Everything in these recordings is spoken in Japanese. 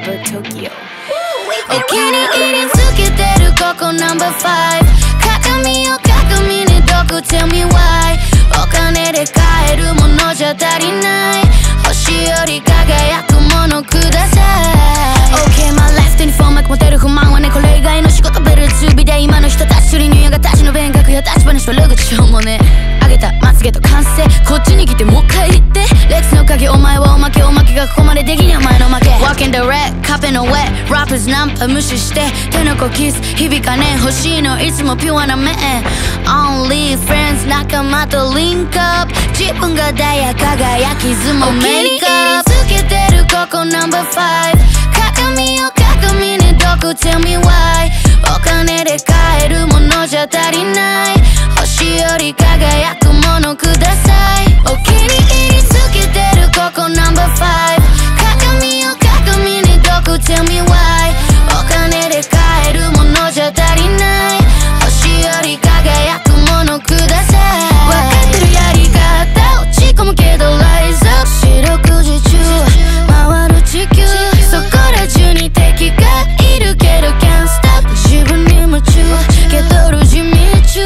Rapper Tokyo。 お気に入りつけてるここ No.5 鏡を鏡に毒 Tell me why お金で買えるものじゃ足りない星より輝くものください OK my life 24マーク持てる不満はねこれ以外の仕事ベルツビで今の人たちより入夜が立ちの弁学や立ち話悪口しょうもね上げたまつげと完成こっちに来てもう一回言ってレックスの鍵お前はおまけおまけがここまでできにゃお前の負け Walking the red カフェの wet Rappers ナンパ無視して手の子キス響かね欲しいのいつもピュアな面 Only friends 仲間とリンクアップ自分がダイヤ輝きズもメイクアップつけてるここ No.5 鏡を鏡に毒 Tell me why お金で買えるものじゃ足りない星より輝くものくださいお気に入りつけてるここ No.5 鏡を鏡に毒 Tell me why お金で買えるものじゃ足りない星より輝くものください分かってるやり方落ち込むけど Rise up 四六時中回る地球そこら中に敵がいるけど Can't stop 自分に夢中けどる地味中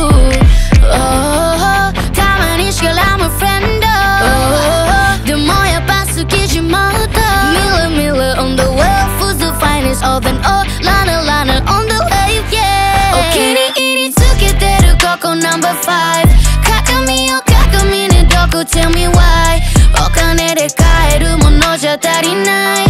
Oh たまにしから I'm a friend Oh でもやっぱ好きじまうと Miller Miller on the wave Who's the finest of them all Lana Lana on the wave yeah お気に入りつけてるここ No.5 鏡を鏡に毒 Tell me why お金で買えるものじゃ足りない